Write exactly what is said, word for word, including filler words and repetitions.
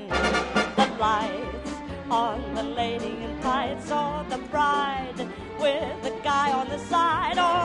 The lights on the lady in tights, or the bride with the guy on the side, or